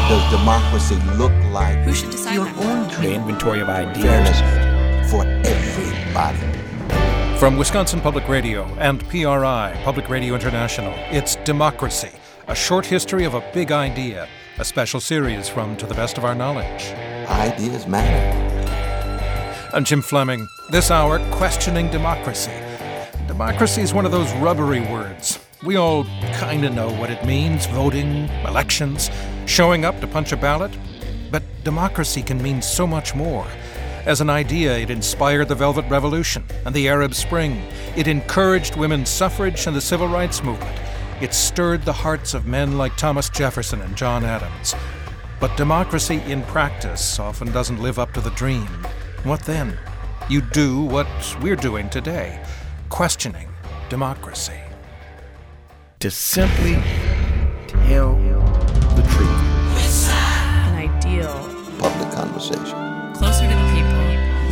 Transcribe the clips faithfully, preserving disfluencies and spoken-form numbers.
does democracy look like? Who should decide your that? own dream? The inventory of ideas. Fairness for everybody. From Wisconsin Public Radio and P R I, Public Radio International, it's Democracy, a short history of a big idea, a special series from To the Best of Our Knowledge. Ideas matter. I'm Jim Fleming. This hour, questioning democracy. Democracy is one of those rubbery words. We all kind of know what it means, voting, elections, showing up to punch a ballot. But democracy can mean so much more. As an idea, it inspired the Velvet Revolution and the Arab Spring. It encouraged women's suffrage and the Civil Rights Movement. It stirred the hearts of men like Thomas Jefferson and John Adams. But democracy in practice often doesn't live up to the dream. What then? You do what we're doing today, questioning democracy. To simply tell the truth. An ideal. Public conversation. Closer to the people.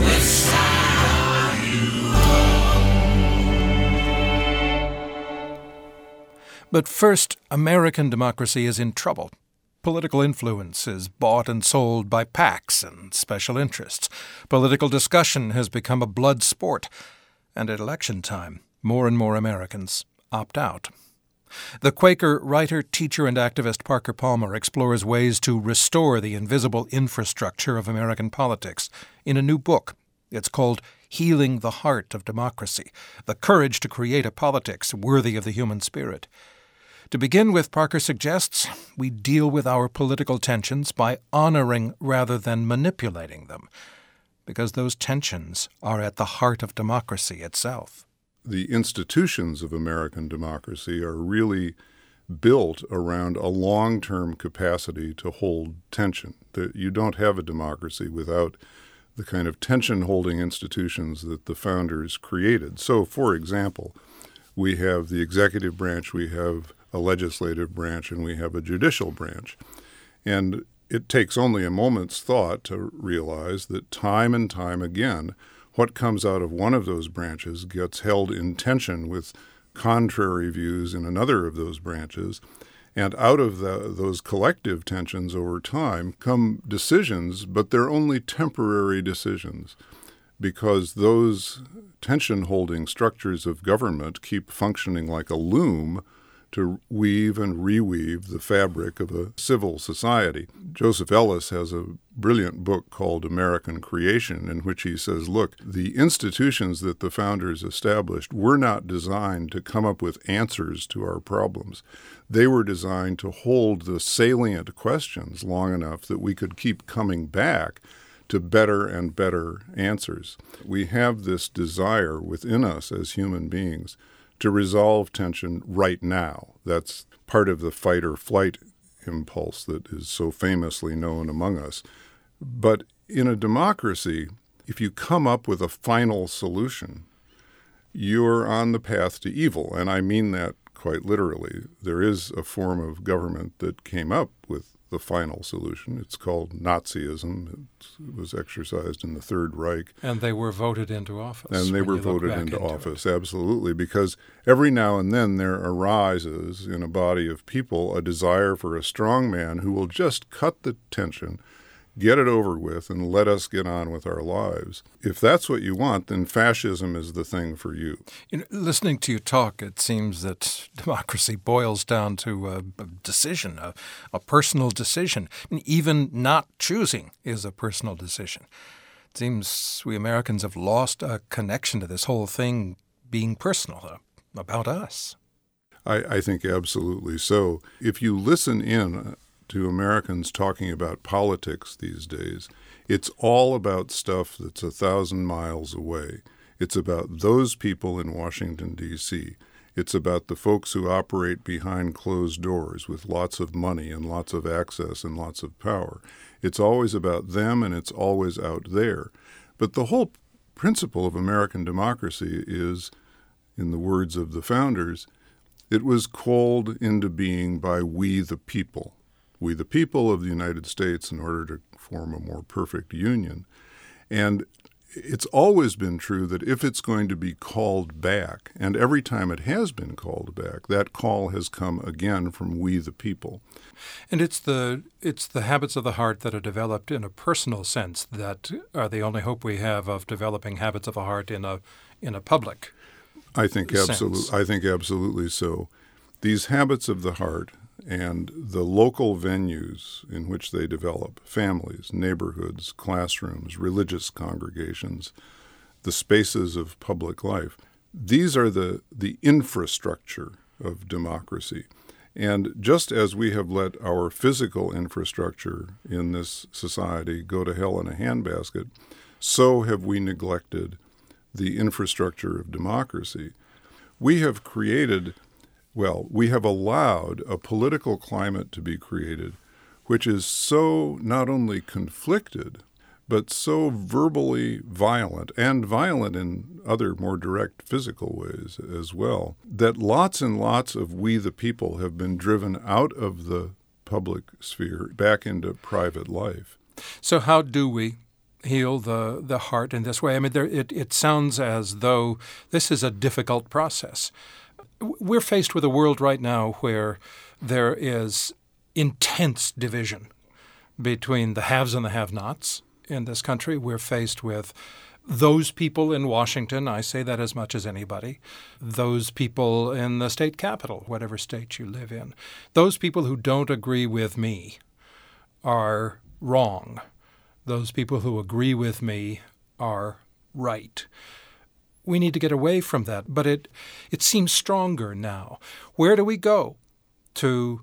But first, American democracy is in trouble. Political influence is bought and sold by PACs and special interests. Political discussion has become a blood sport. And at election time, more and more Americans opt out. The Quaker writer, teacher, and activist Parker Palmer explores ways to restore the invisible infrastructure of American politics in a new book. It's called Healing the Heart of Democracy, The Courage to Create a Politics Worthy of the Human Spirit. To begin with, Parker suggests we deal with our political tensions by honoring rather than manipulating them, because those tensions are at the heart of democracy itself. The institutions of American democracy are really built around a long-term capacity to hold tension. You don't have a democracy without the kind of tension-holding institutions that the founders created. So, for example, we have the executive branch, we have a legislative branch, and we have a judicial branch. And it takes only a moment's thought to realize that time and time again, what comes out of one of those branches gets held in tension with contrary views in another of those branches. And out of the, those collective tensions over time come decisions, but they're only temporary decisions because those tension-holding structures of government keep functioning like a loom to weave and reweave the fabric of a civil society. Joseph Ellis has a brilliant book called American Creation, in which he says, look, the institutions that the founders established were not designed to come up with answers to our problems. They were designed to hold the salient questions long enough that we could keep coming back to better and better answers. We have this desire within us as human beings to resolve tension right now. That's part of the fight or flight impulse that is so famously known among us. But in a democracy, if you come up with a final solution, you're on the path to evil. And I mean that quite literally. There is a form of government that came up with the final solution. It's called Nazism. It was exercised in the Third Reich. And they were voted into office. And they were voted into, into office, it. absolutely, because every now and then there arises in a body of people a desire for a strong man who will just cut the tension, get it over with, and let us get on with our lives. If that's what you want, then fascism is the thing for you. You know, listening to you talk, it seems that democracy boils down to a, a decision, a, a personal decision. I mean, even not choosing is a personal decision. It seems we Americans have lost a connection to this whole thing being personal, uh, about us. I, I think absolutely so. If you listen in to Americans talking about politics these days, it's all about stuff that's a thousand miles away. It's about those people in Washington, D C It's about the folks who operate behind closed doors with lots of money and lots of access and lots of power. It's always about them, and it's always out there. But the whole principle of American democracy is, in the words of the founders, it was called into being by we the people. We the people of the United States in order to form a more perfect union. And it's always been true that if it's going to be called back, and every time it has been called back, that call has come again from we the people. And it's the it's the habits of the heart that are developed in a personal sense that are the only hope we have of developing habits of the heart in a in a public I think absolutely. sense. I think absolutely so. These habits of the heart and the local venues in which they develop, families, neighborhoods, classrooms, religious congregations, the spaces of public life, these are the, the infrastructure of democracy. And just as we have let our physical infrastructure in this society go to hell in a handbasket, so have we neglected the infrastructure of democracy. We have created Well, we have allowed a political climate to be created which is so not only conflicted, but so verbally violent, and violent in other more direct physical ways as well, that lots and lots of we the people have been driven out of the public sphere back into private life. So how do we heal the, the heart in this way? I mean, there, it, it sounds as though this is a difficult process. We're faced with a world right now where there is intense division between the haves and the have-nots in this country. We're faced with those people in Washington, I say that as much as anybody, those people in the state capitol, whatever state you live in, those people who don't agree with me are wrong. Those people who agree with me are right. We need to get away from that, but it it seems stronger now. Where do we go to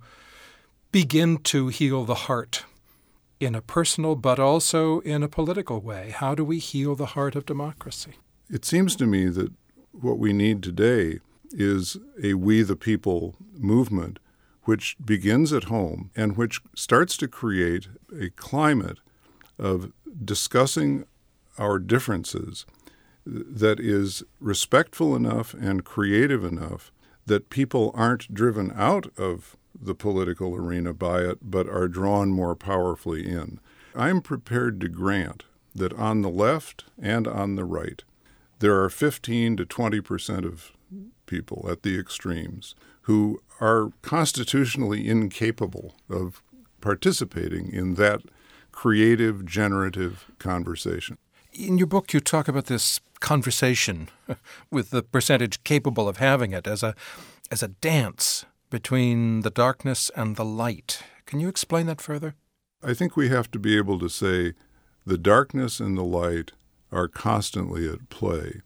begin to heal the heart in a personal but also in a political way? How do we heal the heart of democracy? It seems to me that what we need today is a we the people movement which begins at home and which starts to create a climate of discussing our differences that is respectful enough and creative enough that people aren't driven out of the political arena by it, but are drawn more powerfully in. I'm prepared to grant that on the left and on the right, there are fifteen to twenty percent of people at the extremes who are constitutionally incapable of participating in that creative, generative conversation. In your book, you talk about this conversation with the percentage capable of having it as a as a dance between the darkness and the light. Can you explain that further? I think we have to be able to say the darkness and the light are constantly at play,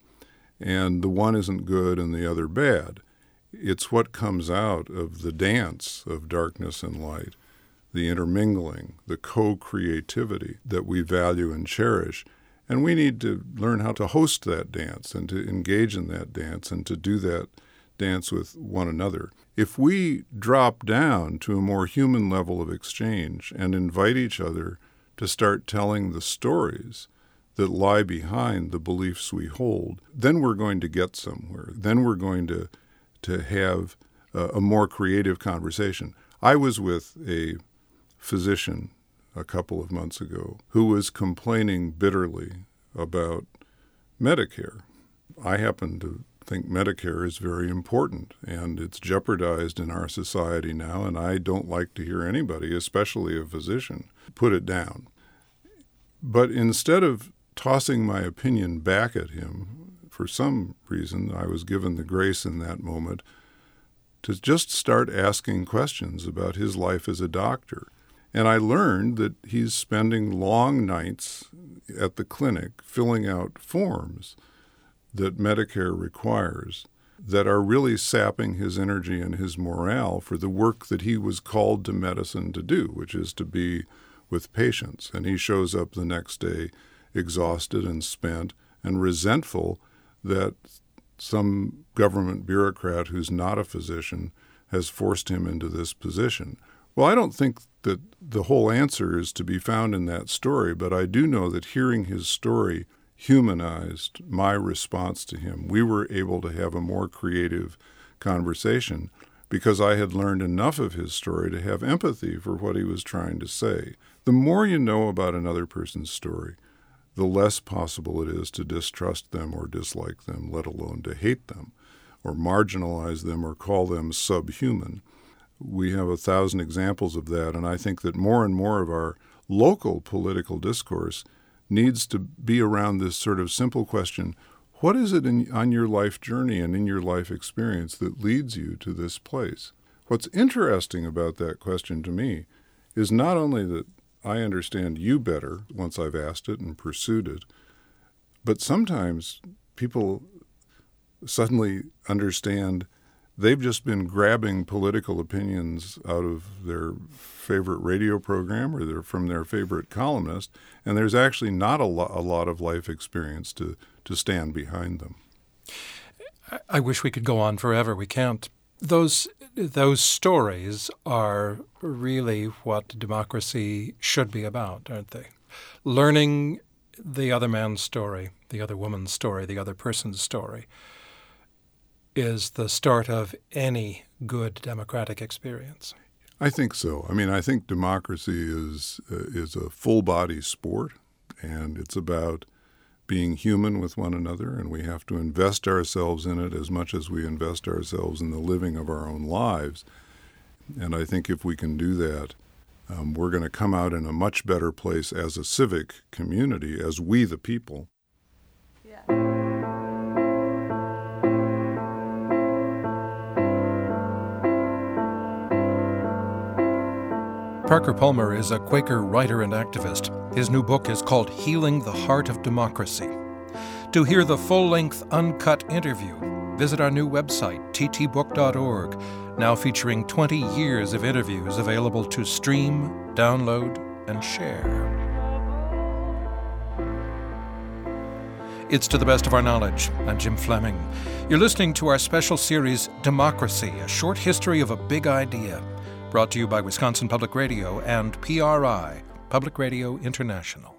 and the one isn't good and the other bad. It's what comes out of the dance of darkness and light, the intermingling, the co-creativity that we value and cherish. And we need to learn how to host that dance and to engage in that dance and to do that dance with one another. If we drop down to a more human level of exchange and invite each other to start telling the stories that lie behind the beliefs we hold, then we're going to get somewhere. Then we're going to, to have a, a more creative conversation. I was with a physician a couple of months ago who was complaining bitterly about Medicare. I happen to think Medicare is very important, and it's jeopardized in our society now, and I don't like to hear anybody, especially a physician, put it down. But instead of tossing my opinion back at him, for some reason I was given the grace in that moment to just start asking questions about his life as a doctor. And I learned that he's spending long nights at the clinic filling out forms that Medicare requires that are really sapping his energy and his morale for the work that he was called to medicine to do, which is to be with patients. And he shows up the next day exhausted and spent and resentful that some government bureaucrat who's not a physician has forced him into this position. Well, I don't think that the whole answer is to be found in that story, but I do know that hearing his story humanized my response to him. We were able to have a more creative conversation because I had learned enough of his story to have empathy for what he was trying to say. The more you know about another person's story, the less possible it is to distrust them or dislike them, let alone to hate them or marginalize them or call them subhuman. We have a thousand examples of that, and I think that more and more of our local political discourse needs to be around this sort of simple question: what is it in, on your life journey and in your life experience that leads you to this place? What's interesting about that question to me is not only that I understand you better once I've asked it and pursued it, but sometimes people suddenly understand they've just been grabbing political opinions out of their favorite radio program or they're from their favorite columnist, and there's actually not a, lo- a lot of life experience to, to stand behind them. I wish we could go on forever. We can't. Those those stories are really what democracy should be about, aren't they? Learning the other man's story, the other woman's story, the other person's story is the start of any good democratic experience. I think so. I mean, I think democracy is uh, is a full-body sport, and it's about being human with one another, and we have to invest ourselves in it as much as we invest ourselves in the living of our own lives. And I think if we can do that, um, we're going to come out in a much better place as a civic community, as we the people. Yeah. Parker Palmer is a Quaker writer and activist. His new book is called Healing the Heart of Democracy. To hear the full-length, uncut interview, visit our new website, t t book dot org, now featuring twenty years of interviews available to stream, download, and share. It's To the Best of Our Knowledge. I'm Jim Fleming. You're listening to our special series, Democracy, a short history of a big idea, brought to you by Wisconsin Public Radio and P R I, Public Radio International.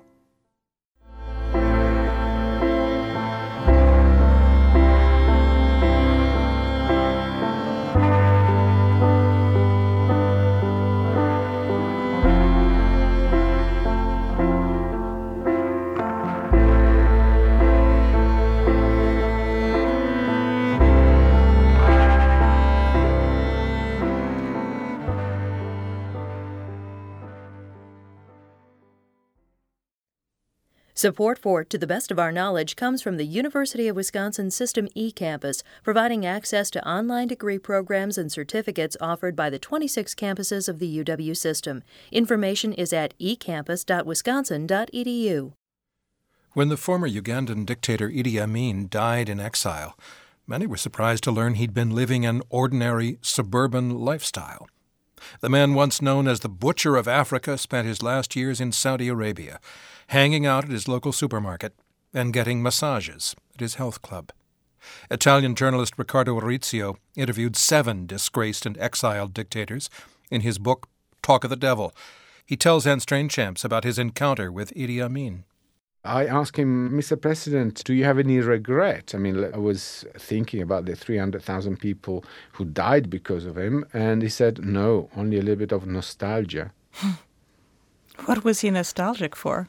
Support for To the Best of Our Knowledge comes from the University of Wisconsin System eCampus, providing access to online degree programs and certificates offered by the twenty-six campuses of the U W system. Information is at e campus dot wisconsin dot e d u. When the former Ugandan dictator Idi Amin died in exile, many were surprised to learn he'd been living an ordinary suburban lifestyle. The man once known as the Butcher of Africa spent his last years in Saudi Arabia, hanging out at his local supermarket and getting massages at his health club. Italian journalist Riccardo Orizio interviewed seven disgraced and exiled dictators in his book, Talk of the Devil. He tells Anne Strainchamps about his encounter with Idi Amin. I asked him, Mister President, do you have any regret? I mean, I was thinking about the three hundred thousand people who died because of him, and he said, no, only a little bit of nostalgia. What was he nostalgic for?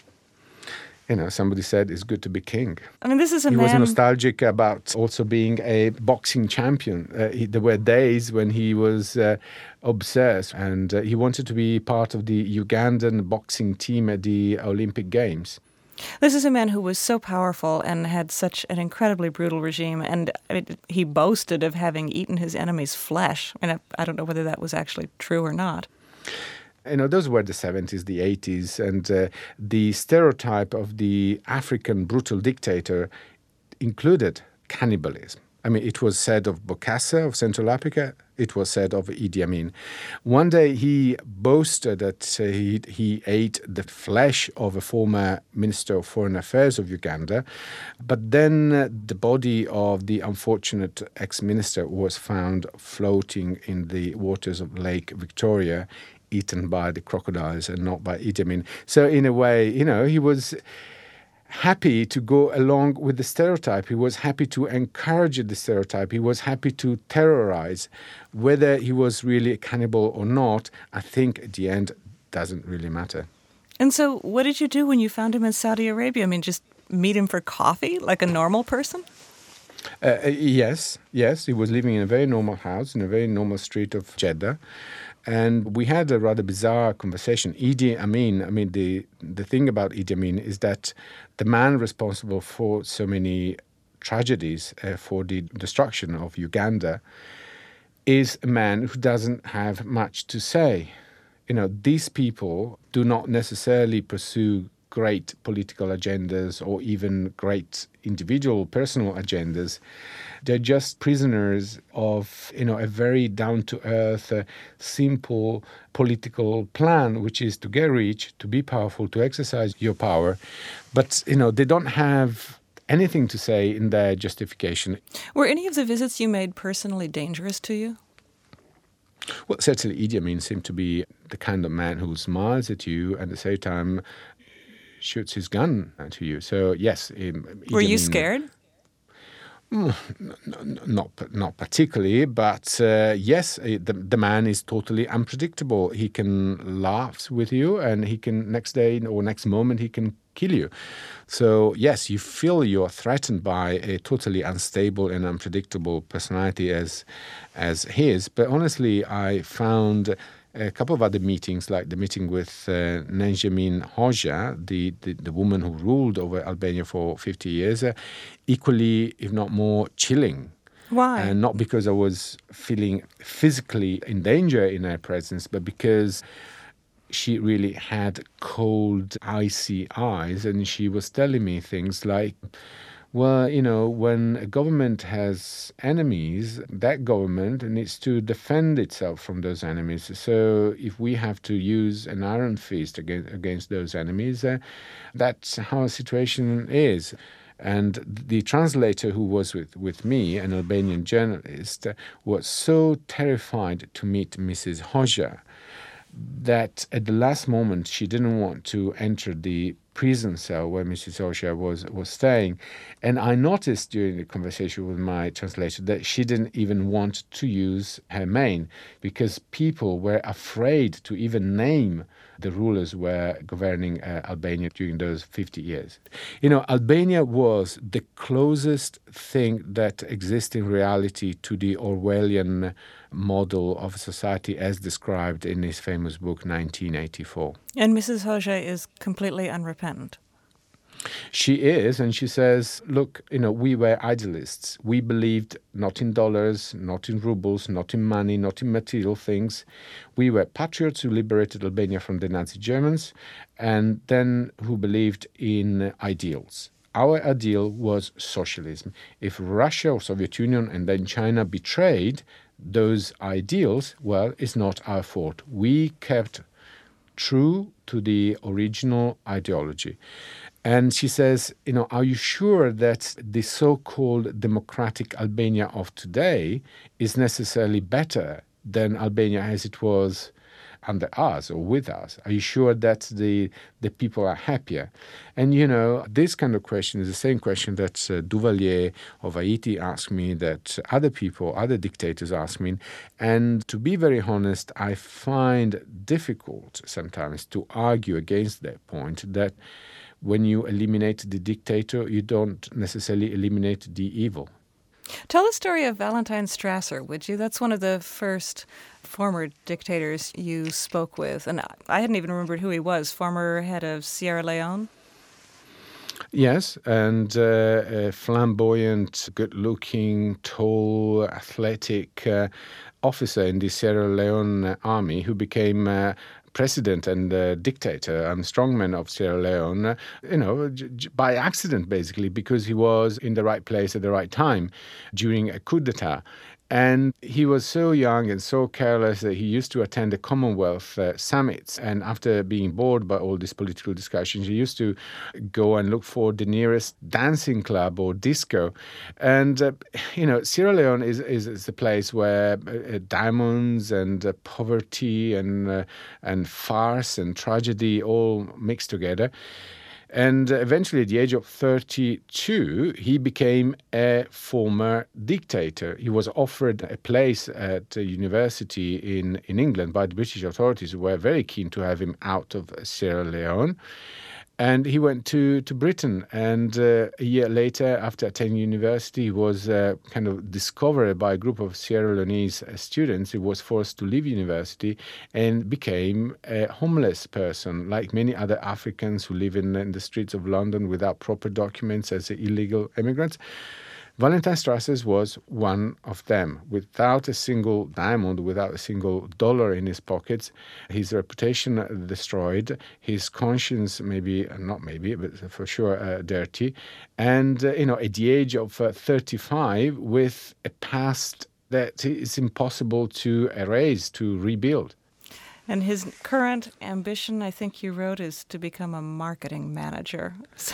You know, somebody said it's good to be king. I mean, this is a he man... was nostalgic about also being a boxing champion. Uh, he, there were days when he was uh, obsessed, and uh, he wanted to be part of the Ugandan boxing team at the Olympic Games. This is a man who was so powerful and had such an incredibly brutal regime, and I mean, he boasted of having eaten his enemy's flesh. I mean, I, I don't know whether that was actually true or not. You know, those were the seventies, the eighties, and uh, the stereotype of the African brutal dictator included cannibalism. I mean, it was said of Bokassa of Central Africa, it was said of Idi Amin. One day he boasted that uh, he, he ate the flesh of a former Minister of Foreign Affairs of Uganda, but then uh, the body of the unfortunate ex-minister was found floating in the waters of Lake Victoria, eaten by the crocodiles and not by Idi Amin. So in a way, you know, he was happy to go along with the stereotype. He was happy to encourage the stereotype. He was happy to terrorize. Whether he was really a cannibal or not, I think at the end doesn't really matter. And so what did you do when you found him in Saudi Arabia? I mean, just meet him for coffee like a normal person? Uh, yes, yes. He was living in a very normal house in a very normal street of Jeddah. And we had a rather bizarre conversation. Idi Amin, I mean, the, the thing about Idi Amin is that the man responsible for so many tragedies, uh, for the destruction of Uganda, is a man who doesn't have much to say. You know, these people do not necessarily pursue great political agendas or even great individual personal agendas. They're just prisoners of, you know, a very down-to-earth, uh, simple political plan, which is to get rich, to be powerful, to exercise your power. But, you know, they don't have anything to say in their justification. Were any of the visits you made personally dangerous to you? Well, certainly Idi Amin seemed to be the kind of man who smiles at you and at the same time shoots his gun to you. So, yes. Um, Were you Amin, scared? Mm, not not particularly, but uh, yes, the, the man is totally unpredictable. He can laugh with you and he can, next day or next moment, he can kill you. So, yes, you feel you're threatened by a totally unstable and unpredictable personality as as his. But honestly, I found a couple of other meetings, like the meeting with uh, Nedžemin Hoxha, the, the, the woman who ruled over Albania for fifty years, uh, equally, if not more, chilling. Why? And not because I was feeling physically in danger in her presence, but because she really had cold, icy eyes, and she was telling me things like, well, you know, when a government has enemies, that government needs to defend itself from those enemies. So if we have to use an iron fist against, against those enemies, uh, that's how a situation is. And the translator who was with, with me, an Albanian journalist, uh, was so terrified to meet Missus Hoxha that at the last moment she didn't want to enter the prison cell where Missus Hoxha was, was staying. And I noticed during the conversation with my translator that she didn't even want to use her name because people were afraid to even name the rulers who were governing uh, Albania during those fifty years. You know, Albania was the closest thing that exists in reality to the Orwellian model of society as described in his famous book nineteen eighty-four. And Missus Hoxha is completely unrepentant. She is, and she says, look, you know, we were idealists. We believed not in dollars, not in rubles, not in money, not in material things. We were patriots who liberated Albania from the Nazi Germans and then who believed in ideals. Our ideal was socialism. If Russia or Soviet Union and then China betrayed those ideals, well, it's not our fault. We kept true to the original ideology. And she says, you know, are you sure that the so-called democratic Albania of today is necessarily better than Albania as it was under us or with us? Are you sure that the the people are happier? And, you know, this kind of question is the same question that uh, Duvalier of Haiti asked me, that other people, other dictators ask me. And to be very honest, I find difficult sometimes to argue against that point, that when you eliminate the dictator, you don't necessarily eliminate the evil. Tell the story of Valentine Strasser, would you? That's one of the first former dictators you spoke with. And I hadn't even remembered who he was, former head of Sierra Leone. Yes, and uh, a flamboyant, good-looking, tall, athletic uh, officer in the Sierra Leone army who became uh, president and uh, dictator and strongman of Sierra Leone, uh, you know, j- j- by accident, basically, because he was in the right place at the right time during a coup d'etat. And he was so young and so careless that he used to attend the Commonwealth uh, summits. And after being bored by all these political discussions, he used to go and look for the nearest dancing club or disco. And, uh, you know, Sierra Leone is, is, is a place where uh, diamonds and uh, poverty and, uh, and farce and tragedy all mix together. And eventually, at the age of thirty-two, he became a former dictator. He was offered a place at a university in, in England by the British authorities, who were very keen to have him out of Sierra Leone. And he went to, to Britain, and uh, a year later, after attending university, he was uh, kind of discovered by a group of Sierra Leonese students. He was forced to leave university and became a homeless person, like many other Africans who live in, in the streets of London without proper documents as illegal immigrants. Valentine Strasser was one of them. Without a single diamond, without a single dollar in his pockets, his reputation destroyed, his conscience maybe, not maybe, but for sure uh, dirty. And, uh, you know, at the age of uh, thirty-five, with a past that is impossible to erase, to rebuild. And his current ambition, I think you wrote, is to become a marketing manager.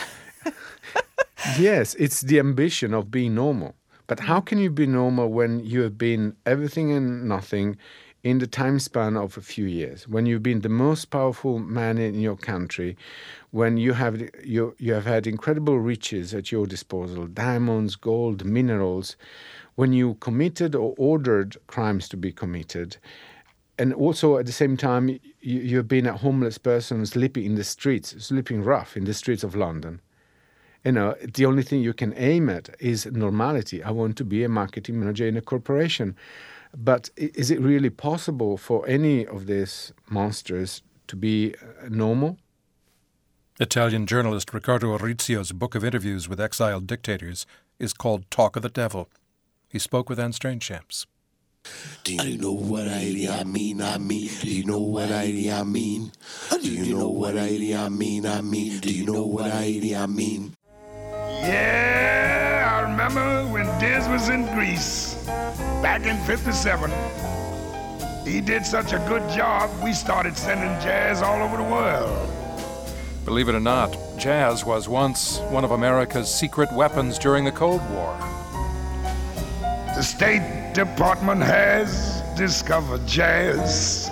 Yes, it's the ambition of being normal. But how can you be normal when you have been everything and nothing in the time span of a few years? When you've been the most powerful man in your country, when you have you you have had incredible riches at your disposal, diamonds, gold, minerals, when you committed or ordered crimes to be committed, and also at the same time you, you've been a homeless person sleeping in the streets, sleeping rough in the streets of London. You know, the only thing you can aim at is normality. I want to be a marketing manager in a corporation. But is it really possible for any of these monsters to be normal? Italian journalist Riccardo Orizio's book of interviews with exiled dictators is called Talk of the Devil. He spoke with Anne Strainchamps. Do you know what I, I mean, I mean? Do you know what I, I mean? Do you know what I, I mean, I mean? Do you know what I, I mean? Yeah, I remember when Diz was in Greece back in fifty-seven. He did such a good job, we started sending jazz all over the world. Believe it or not, jazz was once one of America's secret weapons during the Cold War. The State Department has discovered jazz.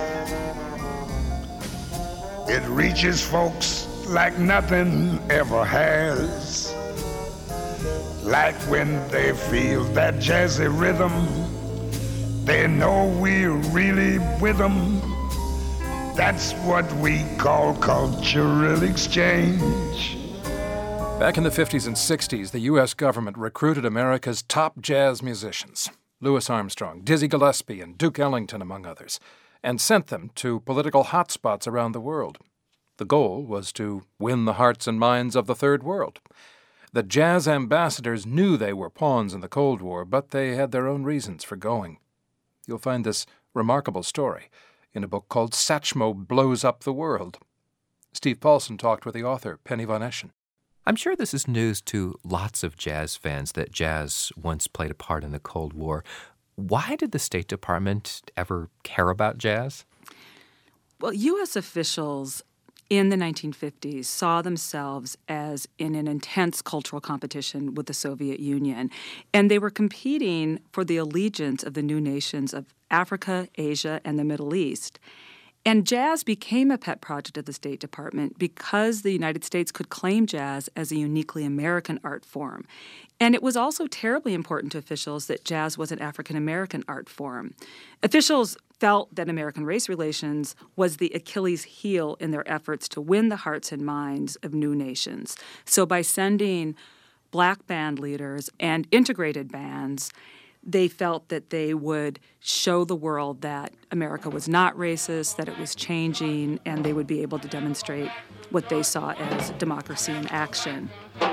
It reaches folks like nothing ever has. Like when they feel that jazzy rhythm, they know we're really with them. That's what we call cultural exchange. Back in the fifties and sixties, the U S government recruited America's top jazz musicians, Louis Armstrong, Dizzy Gillespie, and Duke Ellington, among others, and sent them to political hotspots around the world. The goal was to win the hearts and minds of the Third World. The jazz ambassadors knew they were pawns in the Cold War, but they had their own reasons for going. You'll find this remarkable story in a book called Satchmo Blows Up the World. Steve Paulson talked with the author, Penny Von Eschen. I'm sure this is news to lots of jazz fans that jazz once played a part in the Cold War. Why did the State Department ever care about jazz? Well, U S officials in the nineteen fifties saw themselves as in an intense cultural competition with the Soviet Union, and they were competing for the allegiance of the new nations of Africa, Asia, and the Middle East. And jazz became a pet project of the State Department because the United States could claim jazz as a uniquely American art form. And it was also terribly important to officials that jazz was an African-American art form. Officials felt that American race relations was the Achilles heel in their efforts to win the hearts and minds of new nations. So by sending black band leaders and integrated bands, they felt that they would show the world that America was not racist, that it was changing, and they would be able to demonstrate what they saw as democracy in action.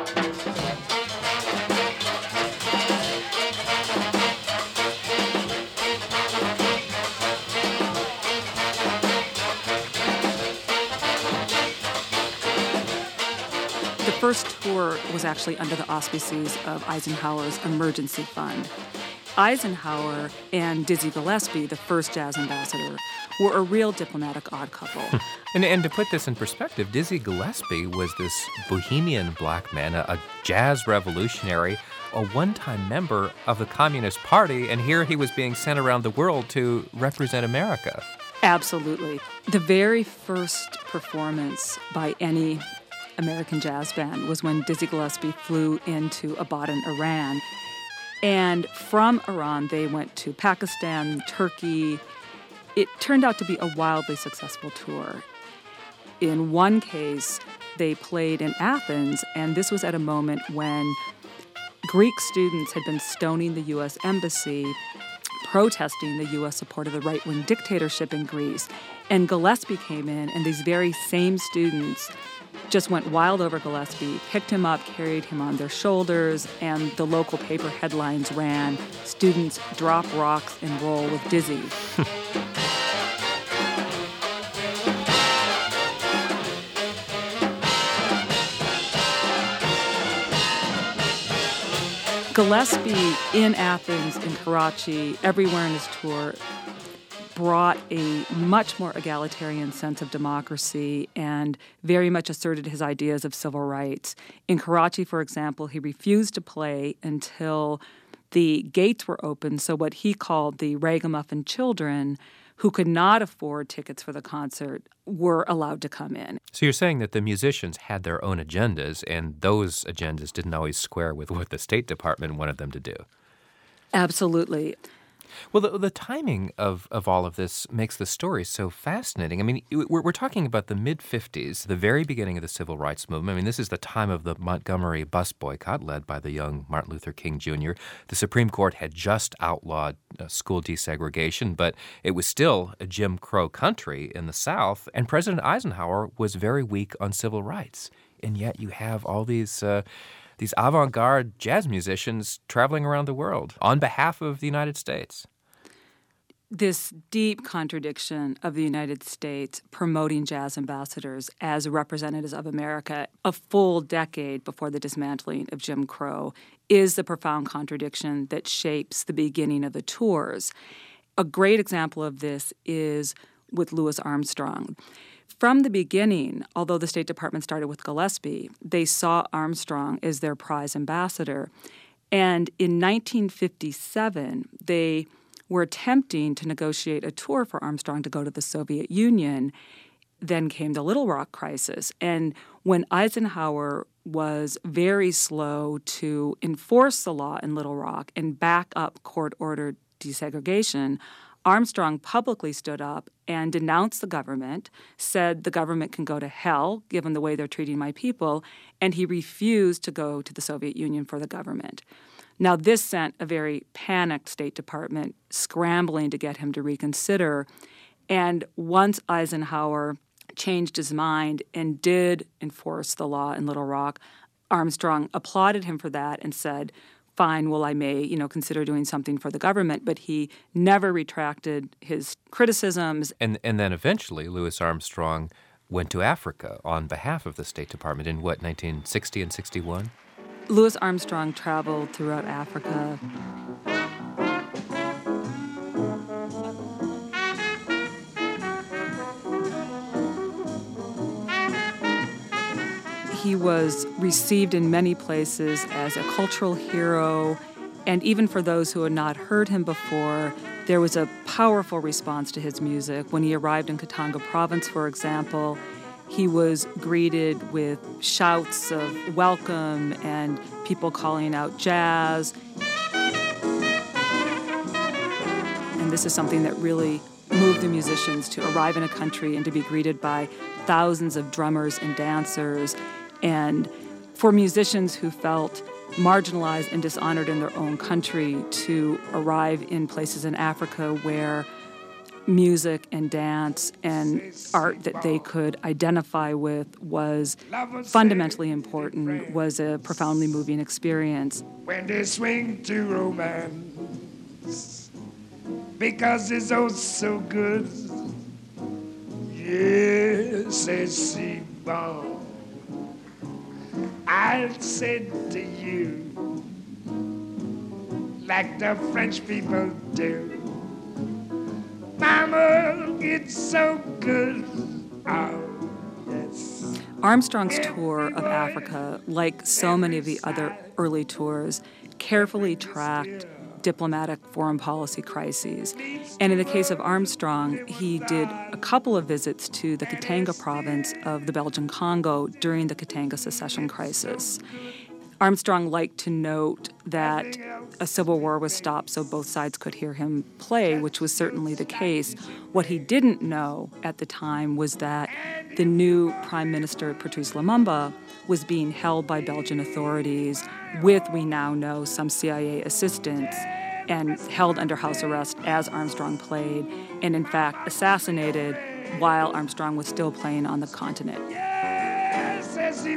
The first tour was actually under the auspices of Eisenhower's Emergency Fund. Eisenhower and Dizzy Gillespie, the first jazz ambassador, were a real diplomatic odd couple. and, and to put this in perspective, Dizzy Gillespie was this bohemian black man, a, a jazz revolutionary, a one-time member of the Communist Party, and here he was being sent around the world to represent America. Absolutely. The very first performance by any American jazz band was when Dizzy Gillespie flew into Abadan, Iran. And from Iran, they went to Pakistan, Turkey. It turned out to be a wildly successful tour. In one case, they played in Athens, and this was at a moment when Greek students had been stoning the U S embassy, protesting the U S support of the right-wing dictatorship in Greece. And Gillespie came in, and these very same students just went wild over Gillespie, picked him up, carried him on their shoulders, and the local paper headlines ran, "Students drop rocks and roll with Dizzy." Gillespie in Athens, in Karachi, everywhere in his tour, brought a much more egalitarian sense of democracy and very much asserted his ideas of civil rights. In Karachi, for example, he refused to play until the gates were open, so what he called the ragamuffin children, who could not afford tickets for the concert, were allowed to come in. So you're saying that the musicians had their own agendas, and those agendas didn't always square with what the State Department wanted them to do. Absolutely. Well, the, the timing of, of all of this makes the story so fascinating. I mean, we're, we're talking about the mid-fifties, the very beginning of the civil rights movement. I mean, this is the time of the Montgomery bus boycott led by the young Martin Luther King Junior The Supreme Court had just outlawed uh, school desegregation, but it was still a Jim Crow country in the South, and President Eisenhower was very weak on civil rights. And yet you have all these... Uh, These avant-garde jazz musicians traveling around the world on behalf of the United States. This deep contradiction of the United States promoting jazz ambassadors as representatives of America a full decade before the dismantling of Jim Crow is the profound contradiction that shapes the beginning of the tours. A great example of this is with Louis Armstrong. From the beginning, although the State Department started with Gillespie, they saw Armstrong as their prize ambassador. And in nineteen fifty-seven, they were attempting to negotiate a tour for Armstrong to go to the Soviet Union. Then came the Little Rock crisis. And when Eisenhower was very slow to enforce the law in Little Rock and back up court-ordered desegregation, Armstrong publicly stood up and denounced the government, said the government can go to hell given the way they're treating my people, and he refused to go to the Soviet Union for the government. Now, this sent a very panicked State Department scrambling to get him to reconsider, and once Eisenhower changed his mind and did enforce the law in Little Rock, Armstrong applauded him for that and said, fine, well, I may, you know, consider doing something for the government, but he never retracted his criticisms. And and then eventually Louis Armstrong went to Africa on behalf of the State Department in, what, nineteen sixty and sixty-one? Louis Armstrong traveled throughout Africa. He was received in many places as a cultural hero, and even for those who had not heard him before, there was a powerful response to his music. When he arrived in Katanga Province, for example, he was greeted with shouts of welcome and people calling out jazz. And this is something that really moved the musicians to arrive in a country and to be greeted by thousands of drummers and dancers. And for musicians who felt marginalized and dishonored in their own country to arrive in places in Africa where music and dance and art that they could identify with was fundamentally important, was a profoundly moving experience. When they swing to romance, because it's oh so good, yes, it's bon. I'll say to you, like the French people do, Mama, it's so good. Oh, yes. Armstrong's tour of Africa, like so many of the other early tours, carefully tracked diplomatic foreign policy crises. And in the case of Armstrong, he did a couple of visits to the Katanga province of the Belgian Congo during the Katanga secession crisis. Armstrong liked to note that a civil war was stopped so both sides could hear him play, which was certainly the case. What he didn't know at the time was that the new Prime Minister, Patrice Lumumba, was being held by Belgian authorities with, we now know, some C I A assistance, and held under house arrest as Armstrong played, and in fact assassinated while Armstrong was still playing on the continent. Yes,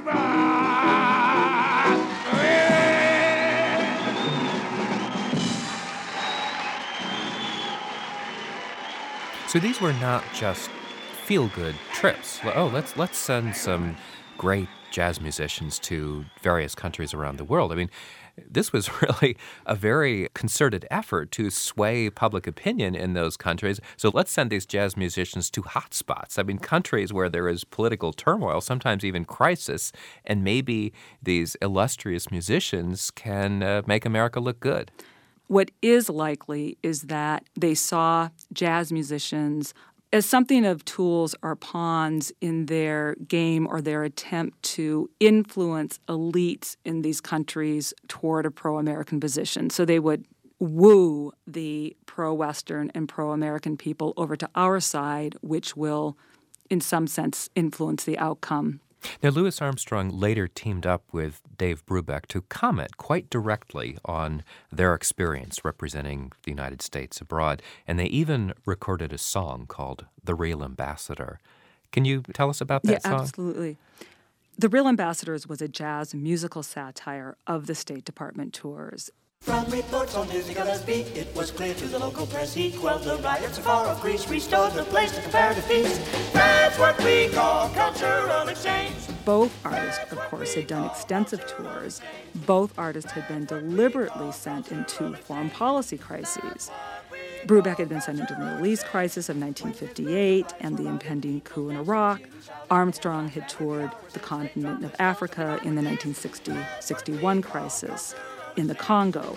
So these were not just feel-good trips. Oh, let's let's send some great jazz musicians to various countries around the world. I mean, this was really a very concerted effort to sway public opinion in those countries. So let's send these jazz musicians to hotspots. I mean, countries where there is political turmoil, sometimes even crisis, and maybe these illustrious musicians can uh, make America look good. What is likely is that they saw jazz musicians as something of tools or pawns in their game or their attempt to influence elites in these countries toward a pro-American position. So they would woo the pro-Western and pro-American people over to our side, which will, in some sense, influence the outcome. Now, Louis Armstrong later teamed up with Dave Brubeck to comment quite directly on their experience representing the United States abroad, and they even recorded a song called The Real Ambassador. Can you tell us about that yeah, song? Yeah, absolutely. The Real Ambassadors was a jazz musical satire of the State Department tours. From reports on Dizzy Gillespie, it was clear to the local press he quelled the riots of far off Greece, restored the place to comparative peace. That's what we call cultural exchange. Both artists, of course, had done extensive tours. Both artists had been deliberately sent into foreign policy crises. Brubeck had been sent into the Middle East crisis of nineteen fifty-eight and the impending coup in Iraq. Armstrong had toured the continent of Africa in the nineteen sixty sixty-one crisis in the Congo.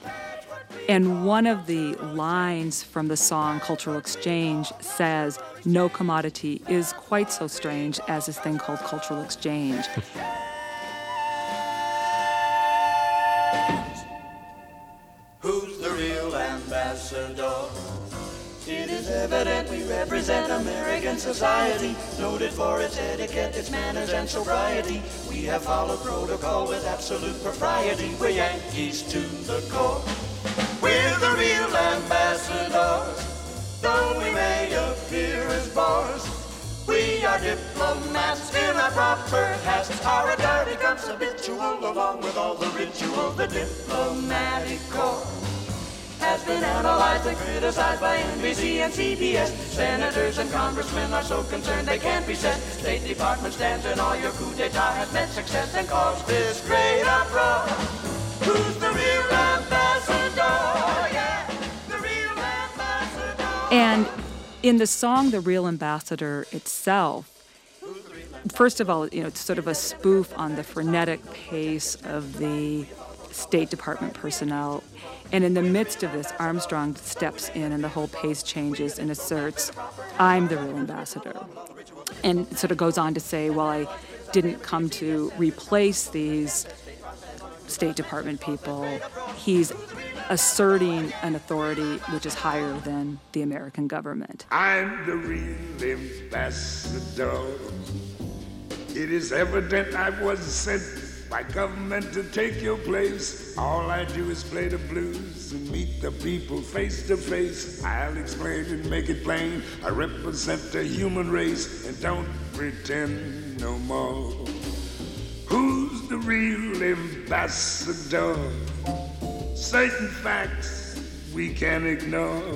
And one of the lines from the song Cultural Exchange says, "No commodity is quite so strange as this thing called cultural exchange." Who's the real ambassador? It is evident we represent American society, noted for its etiquette, its manners, and sobriety. We have followed protocol with absolute propriety. We're Yankees to the core. We're the real ambassadors, though we may appear as bores. We are diplomats in our proper hats. Our attire becomes habitual along with all the ritual. The diplomatic corps has been analyzed and criticized by N B C and C B S. Senators and congressmen are so concerned they can't be sent. State Department stands in all your coup d'etat has met success and caused this great uproar. Who's the real ambassador? Yeah, the real ambassador. And in the song The Real Ambassador itself, first of all, you know, it's sort of a spoof on the frenetic pace of the State Department personnel. And in the midst of this, Armstrong steps in and the whole pace changes and asserts, "I'm the real ambassador." And it sort of goes on to say, well, I didn't come to replace these State Department people. He's asserting an authority which is higher than the American government. I'm the real ambassador. It is evident I wasn't sent by government to take your place. All I do is play the blues and meet the people face to face. I'll explain and make it plain. I represent the human race and don't pretend no more. Who's the real ambassador? Certain facts we can't ignore.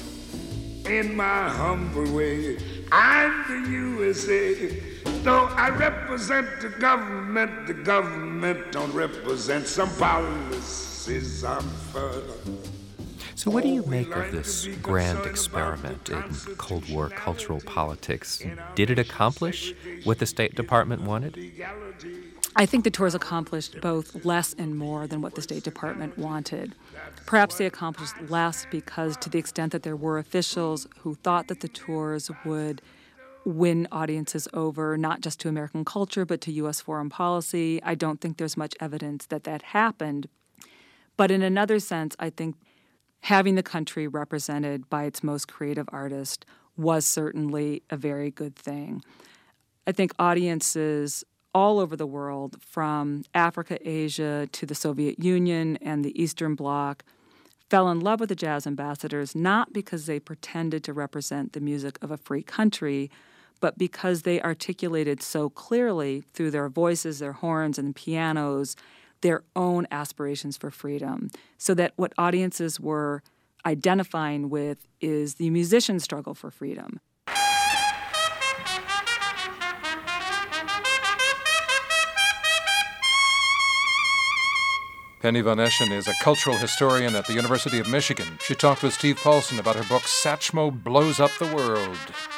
In my humble way, I'm the U S A. Though I represent the government, the government don't represent some policies I'm for. So what do you make of this grand experiment in Cold War cultural politics? Did it accomplish what the State Department wanted? I think the tours accomplished both less and more than what the State Department wanted. Perhaps they accomplished less because, to the extent that there were officials who thought that the tours would win audiences over, not just to American culture, but to U S foreign policy, I don't think there's much evidence that that happened. But in another sense, I think having the country represented by its most creative artist was certainly a very good thing. I think audiences all over the world, from Africa, Asia, to the Soviet Union and the Eastern Bloc, fell in love with the jazz ambassadors not because they pretended to represent the music of a free country, but because they articulated so clearly through their voices, their horns, and pianos, their own aspirations for freedom, so that what audiences were identifying with is the musician's struggle for freedom. Penny Von Eschen is a cultural historian at the University of Michigan. She talked with Steve Paulson about her book, Satchmo Blows Up the World.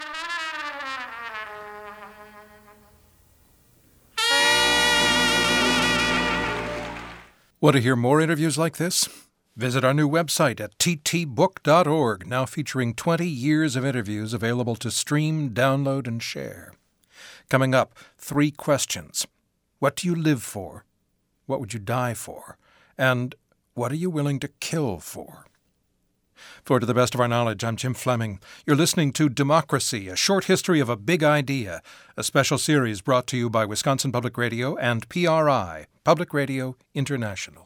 Want to hear more interviews like this? Visit our new website at t t book dot org, now featuring twenty years of interviews available to stream, download, and share. Coming up, three questions. What do you live for? What would you die for? And what are you willing to kill for? For To the Best of Our Knowledge, I'm Jim Fleming. You're listening to Democracy, a short history of a big idea, a special series brought to you by Wisconsin Public Radio and P R I, Public Radio International.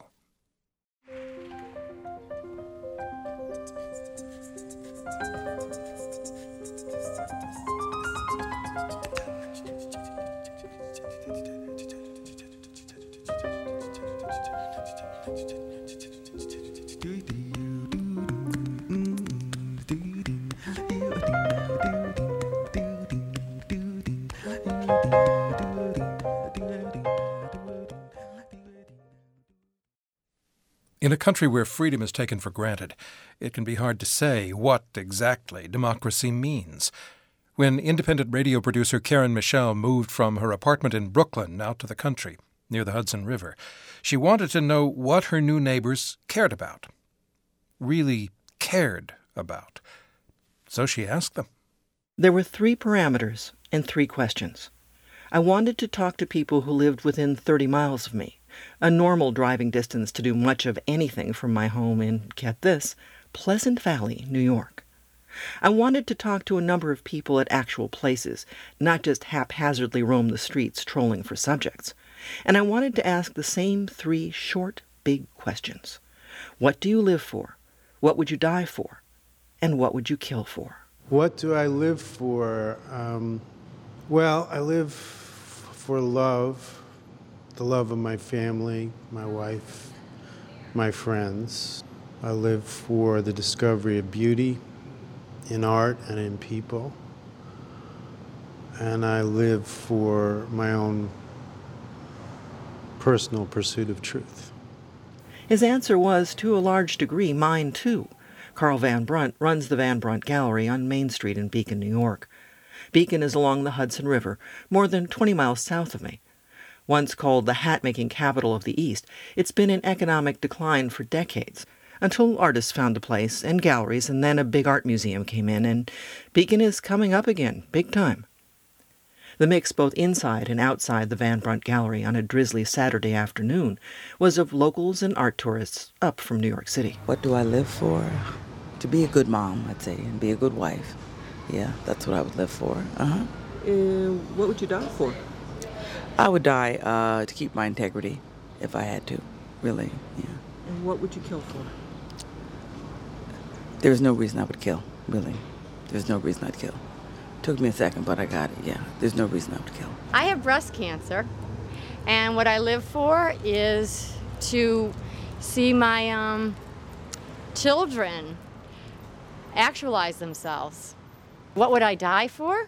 In a country where freedom is taken for granted, it can be hard to say what exactly democracy means. When independent radio producer Karen Michel moved from her apartment in Brooklyn out to the country, near the Hudson River, she wanted to know what her new neighbors cared about, really cared about. So she asked them. There were three parameters and three questions. I wanted to talk to people who lived within thirty miles of me, a normal driving distance to do much of anything from my home in, get this, Pleasant Valley, New York. I wanted to talk to a number of people at actual places, not just haphazardly roam the streets trolling for subjects. And I wanted to ask the same three short, big questions. What do you live for? What would you die for? And what would you kill for? What do I live for? Um, well, I live for love. The love of my family, my wife, my friends. I live for the discovery of beauty in art and in people. And I live for my own personal pursuit of truth. His answer was, to a large degree, mine too. Carl Van Brunt runs the Van Brunt Gallery on Main Street in Beacon, New York. Beacon is along the Hudson River, more than twenty miles south of me. Once called the hat-making capital of the East, it's been in economic decline for decades, until artists found a place, and galleries, and then a big art museum came in, and Beacon is coming up again, big time. The mix both inside and outside the Van Brunt Gallery on a drizzly Saturday afternoon was of locals and art tourists up from New York City. What do I live for? To be a good mom, I'd say, and be a good wife. Yeah, that's what I would live for. Uh-huh. Uh, what would you die for? I would die uh, to keep my integrity, if I had to, really, yeah. And what would you kill for? There's no reason I would kill, really. There's no reason I'd kill. Took me a second, but I got it, yeah. There's no reason I would kill. I have breast cancer, and what I live for is to see my um, children actualize themselves. What would I die for?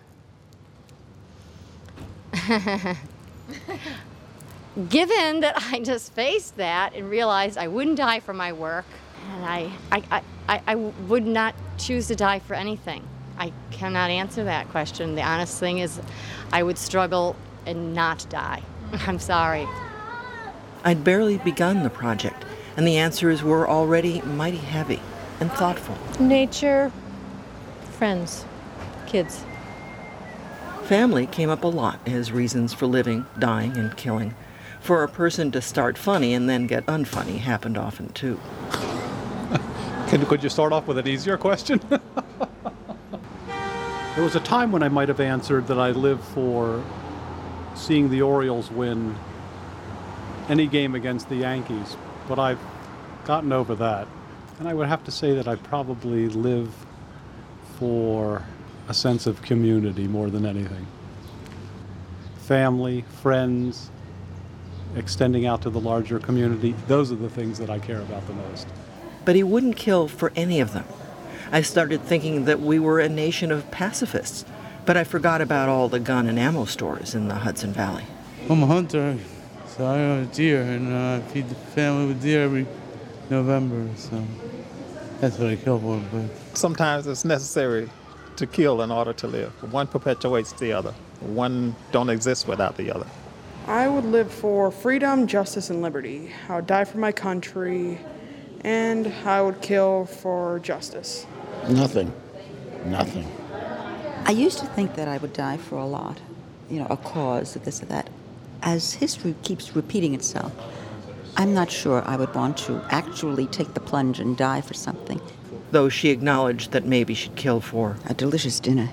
Given that I just faced that and realized I wouldn't die for my work, and I, I, I, I, I would not choose to die for anything. I cannot answer that question. The honest thing is I would struggle and not die. I'm sorry. I'd barely begun the project, and the answers were already mighty heavy and thoughtful. Nature, friends, kids. Family came up a lot as reasons for living, dying, and killing. For a person to start funny and then get unfunny happened often, too. Could you start off with an easier question? There was a time when I might have answered that I live for seeing the Orioles win any game against the Yankees, but I've gotten over that. And I would have to say that I probably live for a sense of community more than anything. Family, friends, extending out to the larger community, those are the things that I care about the most. But he wouldn't kill for any of them. I started thinking that we were a nation of pacifists, but I forgot about all the gun and ammo stores in the Hudson Valley. I'm a hunter, so I own deer, and uh, I feed the family with deer every November, so that's what I kill for. But sometimes it's necessary to kill in order to live. One perpetuates the other. One don't exist without the other. I would live for freedom, justice, and liberty. I would die for my country, and I would kill for justice. Nothing. Nothing. I used to think that I would die for a lot, you know, a cause, this or that. As history keeps repeating itself, I'm not sure I would want to actually take the plunge and die for something. Though she acknowledged that maybe she'd kill for a delicious dinner.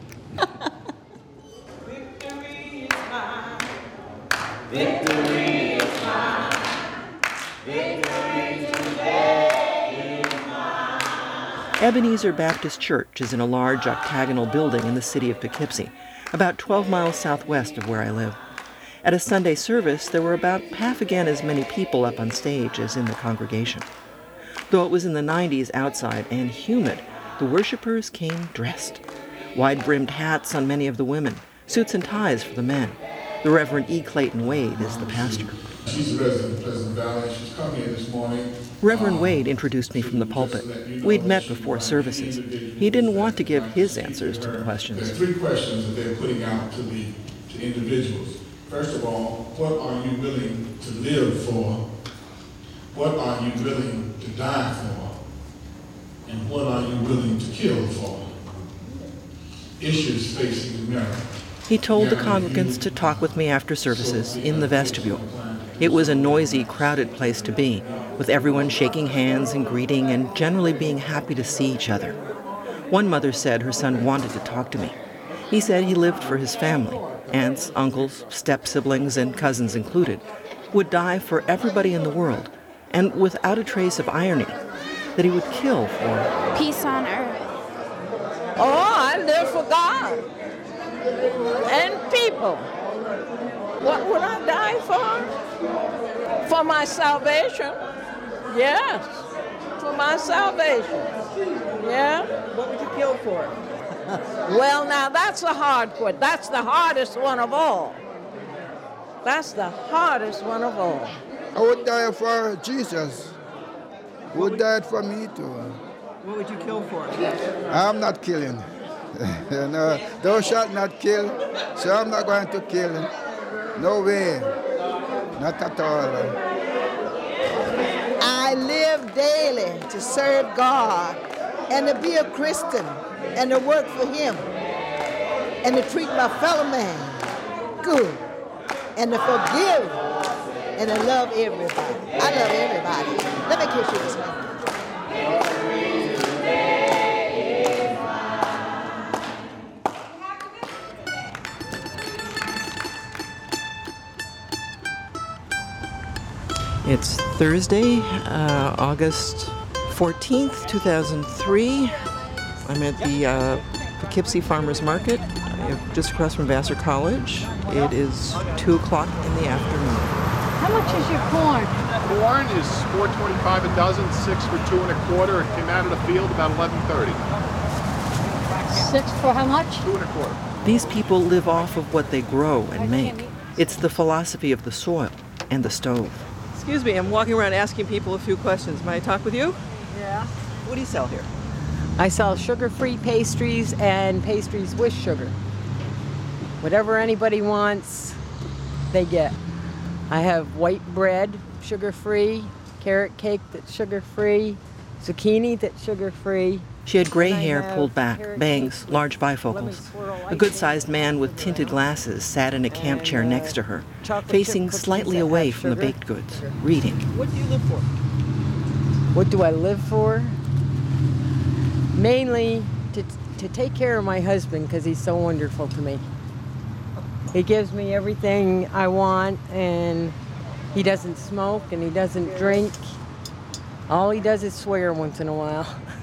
Victory is mine. Victory today is mine. Ebenezer Baptist Church is in a large octagonal building in the city of Poughkeepsie, about twelve miles southwest of where I live. At a Sunday service, there were about half again as many people up on stage as in the congregation. Though it was in the nineties outside and humid, the worshipers came dressed. Wide-brimmed hats on many of the women, suits and ties for the men. The Reverend E. Clayton Wade is the pastor. She's a resident of Pleasant Valley. She's come here this morning. Reverend Wade introduced me from the pulpit. We'd met before services. He didn't want to give his answers to the questions. There are three questions that they're putting out to the to individuals. First of all, what are you willing to live for? What are you willing to die for? And what are you willing to kill for? Issues facing America. He told the congregants to talk with me after services in the vestibule. It was a noisy, crowded place to be, with everyone shaking hands and greeting and generally being happy to see each other. One mother said her son wanted to talk to me. He said he lived for his family, aunts, uncles, step-siblings, and cousins included, would die for everybody in the world, and without a trace of irony, that he would kill for peace on earth. Oh, I live for God and people. What would I die for? For my salvation. Yes, for my salvation. Yeah. What would you kill for? Well, now that's a hard one. That's the hardest one of all. That's the hardest one of all. I would die for Jesus, who died for me too. What would you kill for? I'm not killing. No, thou shalt not kill, so I'm not going to kill. No way, not at all. I live daily to serve God and to be a Christian and to work for Him and to treat my fellow man good and to forgive and to love everybody. I love everybody. Let me kiss you this morning. It's Thursday, uh, August fourteenth, two thousand three. I'm at the uh, Poughkeepsie Farmers Market, just across from Vassar College. It is two o'clock in the afternoon. How much is your corn? Corn is four twenty-five a dozen, six for two and a quarter. It came out of the field about eleven thirty. Six for how much? Two and a quarter. These people live off of what they grow and make. It's the philosophy of the soil and the stove. Excuse me, I'm walking around asking people a few questions. May I talk with you? Yeah. What do you sell here? I sell sugar-free pastries and pastries with sugar. Whatever anybody wants, they get. I have white bread, sugar-free, carrot cake that's sugar-free, zucchini that's sugar-free. She had gray And I hair have pulled back, carrot bangs, cake, large lemon bifocals. swirl A ice good-sized man with tinted glasses sat in a camp chair And, uh, next to her, chocolate facing chip cookies slightly that away have from the sugar. baked goods, reading. What do you live for? What do I live for? Mainly to, to take care of my husband because he's so wonderful to me. He gives me everything I want, and he doesn't smoke and he doesn't drink. All he does is swear once in a while.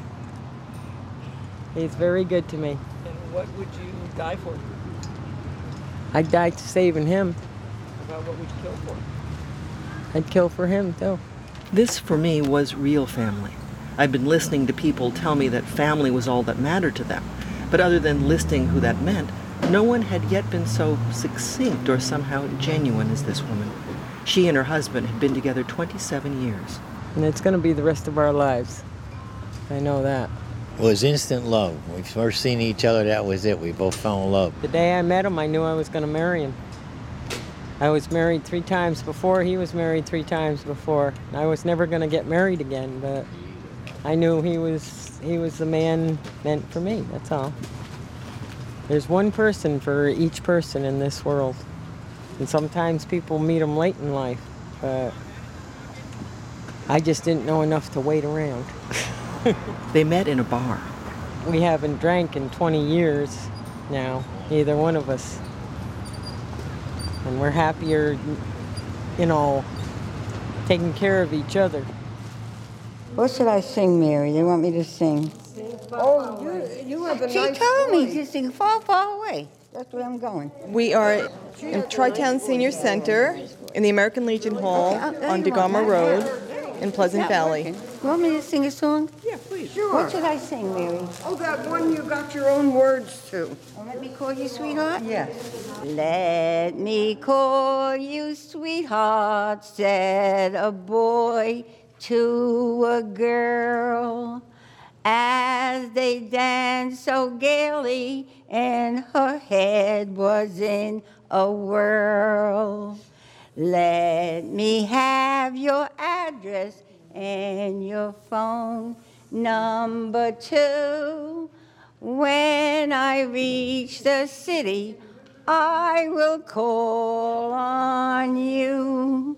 He's very good to me. And what would you die for? I'd die to saving him. About what would you kill for? I'd kill for him, too. This, for me, was real family. I'd been listening to people tell me that family was all that mattered to them. But other than listing who that meant, no one had yet been so succinct or somehow genuine as this woman. She and her husband had been together twenty-seven years. And it's going to be the rest of our lives. I know that. It was instant love. When we first seen each other, that was it. We both fell in love. The day I met him, I knew I was going to marry him. I was married three times before. He was married three times before. I was never going to get married again, but I knew he was he was the man meant for me. That's all. There's one person for each person in this world. And sometimes people meet them late in life, but I just didn't know enough to wait around. They met in a bar. We haven't drank in twenty years now, either one of us. And we're happier, you know, taking care of each other. What should I sing, Mary? They want me to sing. Oh, you, you have a She nice told me voice. to sing Far, Far Away. That's where I'm going. We are in Tri-Town Senior Center in the American Legion Hall on Degama Road in Pleasant Valley. You want me to sing a song? Yeah, please. Sure. What should I sing, Mary? Oh, that one you got your own words to. Oh, let me call you sweetheart? Yes. Let me call you sweetheart, said a boy to a girl, as they danced so gaily, and her head was in a whirl. Let me have your address and your phone number too. When I reach the city, I will call on you.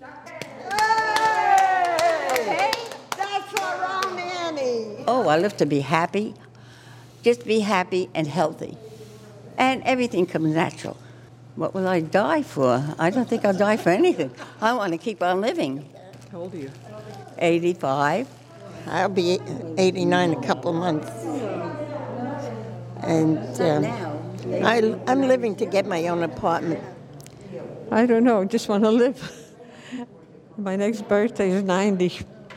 Hey, that's our own Annie. Oh, I live to be happy. Just be happy and healthy. And everything comes natural. What will I die for? I don't think I'll die for anything. I want to keep on living. How old are you? eighty-five. I'll be eighty-nine in a couple of months. And um, I, I'm living to get my own apartment. I don't know, just want to live. My next birthday is ninety.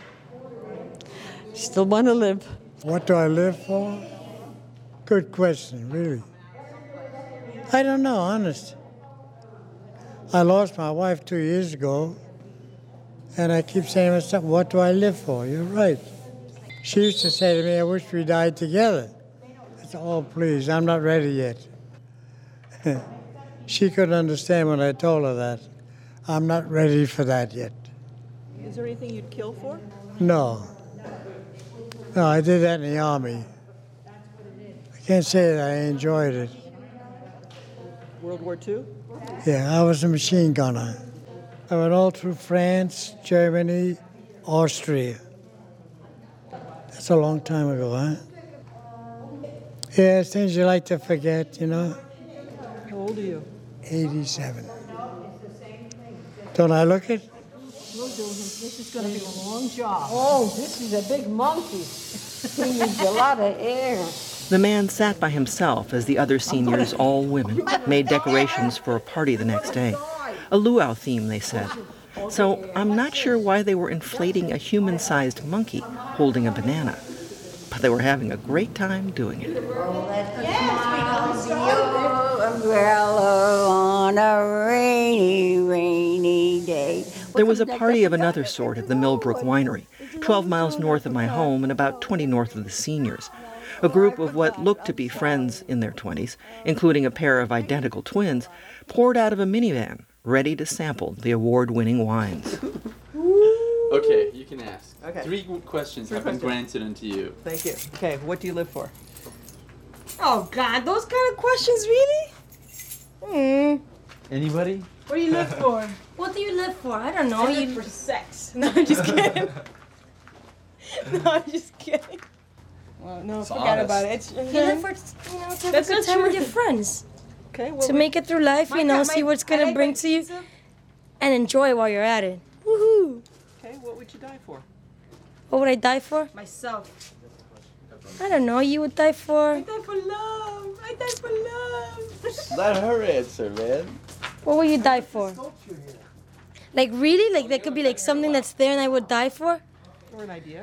Still want to live. What do I live for? Good question, really. I don't know, honest. I lost my wife two years ago, and I keep saying to myself, what do I live for? You're right. She used to say to me, I wish we died together. I said, oh, please, I'm not ready yet. She couldn't understand when I told her that. I'm not ready for that yet. Is there anything you'd kill for? No. No, I did that in the Army. I can't say that I enjoyed it. World War Two? Yeah, I was a machine gunner. I went all through France, Germany, Austria. That's a long time ago, huh? Yeah, things you like to forget, you know. How old are you? eighty-seven. Don't I look it? We'll do him. This is going to be a long job. Oh, this is a big monkey. He needs a lot of air. The man sat by himself as the other seniors, all women, made decorations for a party the next day. A luau theme, they said. So I'm not sure why they were inflating a human-sized monkey holding a banana. But they were having a great time doing it. Umbrella on a rainy, rainy day. There was a party of another sort at the Millbrook Winery. twelve miles north of my home and about twenty north of the seniors. A group of what looked to be friends in their twenties, including a pair of identical twins, poured out of a minivan, ready to sample the award-winning wines. Okay, you can ask. Okay. Three questions Three have been questions. granted unto you. Thank you. Okay, what do you live for? Oh, God, those kind of questions, really? Hmm. Anybody? What do you live for? What do you live for? I don't know. I you live for sex. No, I'm just kidding. No, I'm just kidding. Well, no, It's forget honest. about it. It's, You live for, you know, to have That's a good not time true. with your friends. Okay, well, to we- make it through life, My you know, ca- see my- what's I gonna like bring my to you, pizza. and enjoy while you're at it. Woohoo! Okay, what would you die for? What would I die for? Myself. I don't know. You would die for. I die for love. I die for love. Let her answer, man. What would you die for? Like really? Like that could be like something that's there and I would die for? Or an idea?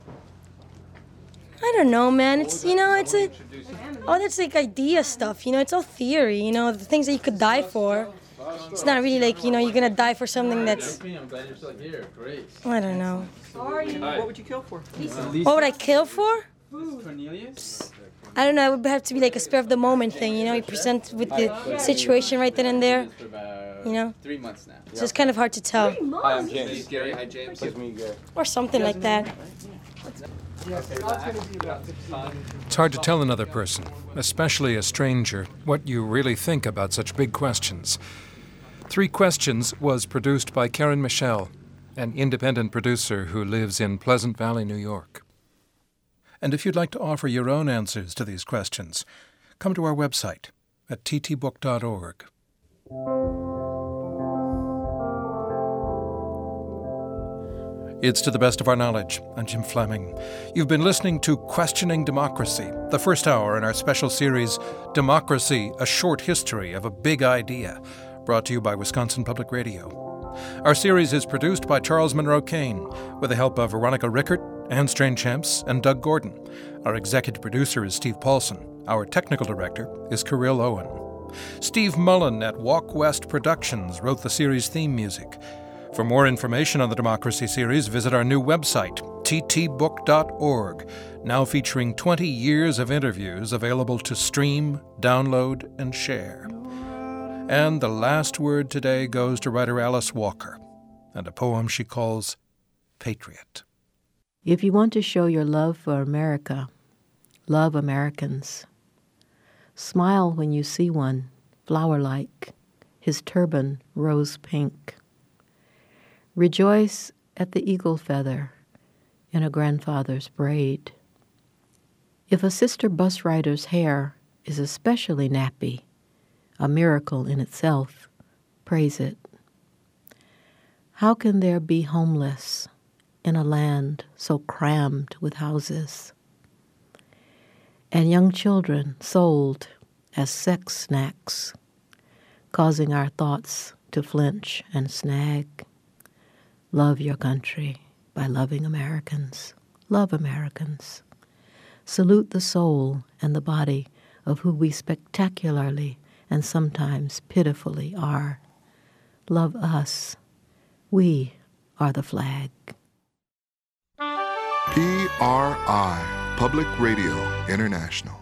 I don't know, man. It's you know, it's a oh, that's like idea stuff. You know, it's all theory. You know, the things that you could die for. It's not really like you know you're gonna die for something that's. I'm glad you're still here. Great. I don't know. What would you kill for? What would I kill for? Cornelius? I don't know. It would have to be like a spur of the moment thing. You know, you present with the situation right then and there. You know, Three months now. so it's kind of hard to tell, Hi, I'm James. Gary. Hi, James. It's me, Gary. or something like that. It's hard to tell another person, especially a stranger, what you really think about such big questions. Three Questions was produced by Karen Michelle, an independent producer who lives in Pleasant Valley, New York. And if you'd like to offer your own answers to these questions, come to our website at t t book dot org. It's To the Best of Our Knowledge. I'm Jim Fleming. You've been listening to Questioning Democracy, the first hour in our special series, Democracy, A Short History of a Big Idea, brought to you by Wisconsin Public Radio. Our series is produced by Charles Monroe Kane, with the help of Veronica Rickert, Anne Strange-Champs, and Doug Gordon. Our executive producer is Steve Paulson. Our technical director is Kirill Owen. Steve Mullen at Walk West Productions wrote the series theme music. For more information on the Democracy series, visit our new website, t t book dot org, now featuring twenty years of interviews available to stream, download, and share. And the last word today goes to writer Alice Walker, and a poem she calls Patriot. If you want to show your love for America, love Americans. Smile when you see one, flower-like, his turban rose-pink. Rejoice at the eagle feather in a grandfather's braid. If a sister bus rider's hair is especially nappy, a miracle in itself, praise it. How can there be homeless in a land so crammed with houses? And young children sold as sex snacks, causing our thoughts to flinch and snag. Love your country by loving Americans. Love Americans. Salute the soul and the body of who we spectacularly and sometimes pitifully are. Love us. We are the flag. P R I, Public Radio International.